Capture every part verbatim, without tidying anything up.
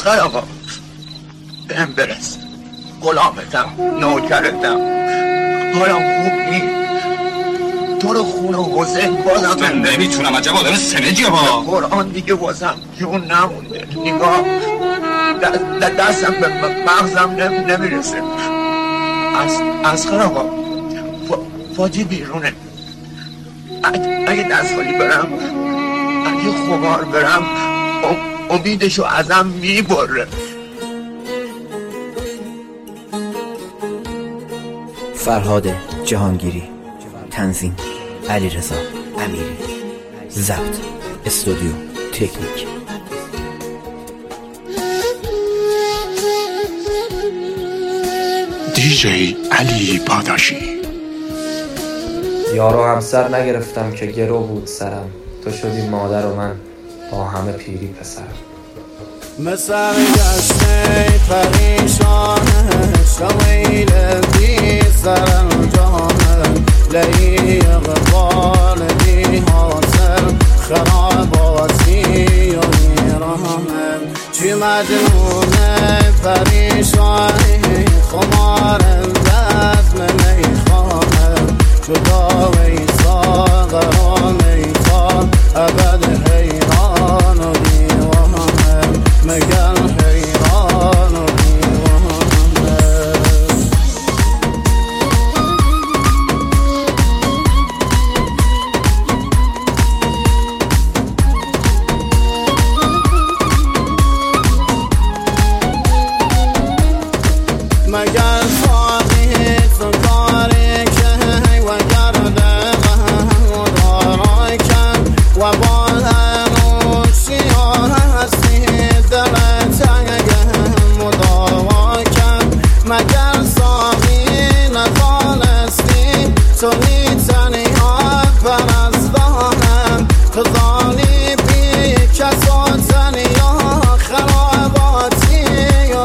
اصغر آقا بهم برس، غلامتم، نوکرتم، حالا خوب نی. تو رو خون و حسین بازم من نمیتونم، عجب آدم سنجیه با قرآن دیگه واسم جون نمونده. نگاه دست دستم به مغزم نمیرسه. از اصغر آقا فاجی بیرونه. اگه دست خالی برم، اگه خمار برم، امیدشو ازم میبره. فرهاد جهانگیری، تنظیم علیرضا امیری، ضبط استودیو تکنیک. دیجی علی پاداشی. یار و همسر نگرفتم که گرو بود سرم، تو شدی مادر و من با همه پیری پسرم. مثل گشته پریشانه شویل بی سرم جانه لئی اقبال بی حاصل خراباتی و ایرانه چی مجنونه پریشانی خمار دست میخوانه جدا ویساغر و میخوان ابد حیران و دیوانه مگل حیران و دیوانه. مگر فاقی تو کاری که و گرده و دارای کن و با هنوشی هستی دلت اگه مداوا کن. مگر ساقی نخالستی تو نیتنی ها پرستانم خزانی بی کس و تنی ها خراباتی و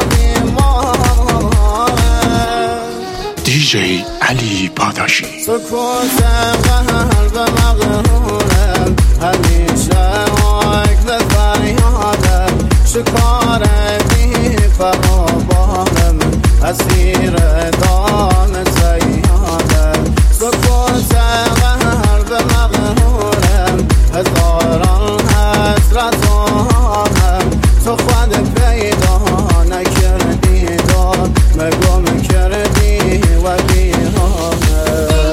دیجی علی پاداشی. سکوت قلب مغرورم همیشه عقل فریادم شکار بی فرابانم اسیر دام سیادم. سکوت قلب مغرورم هزاران حسرت آنم تو خود پیدا نکردی دار مگم کردی و بیرانه.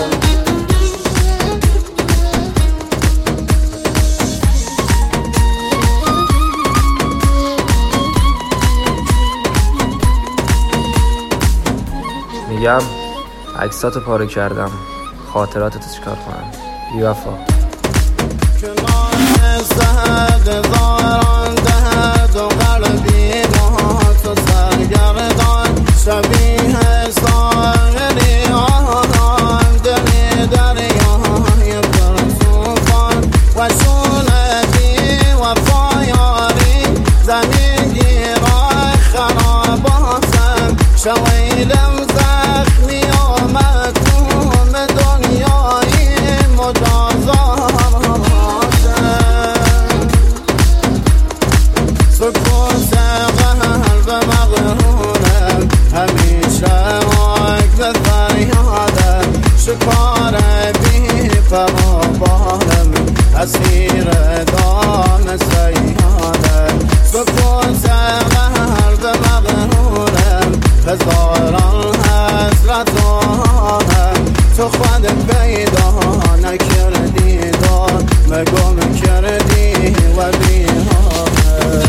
میگم عکساتو پاره کردم، خاطراتتو چیکار کنم؟ بی وفا کنار زهد زاران دهد و قلبی ما تو سرگردان شبیه ساغری آنان دلی دریای پرتوفان و شونه بی وفایاری زمین گیرای خراباتم شویلم زخمی و مکتوم دنیای مجازاتم. سکوت قلب مغرورم همیشه عقل فریادم شکار بی فرابانم اسیر دام سیادم. سکوت قلب مغرورم هزاران حسرت آنم تو خود پیدا نکردی دار مگم کردی و بیرانه.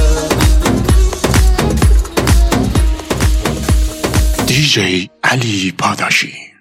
دیجی علی پاداشی.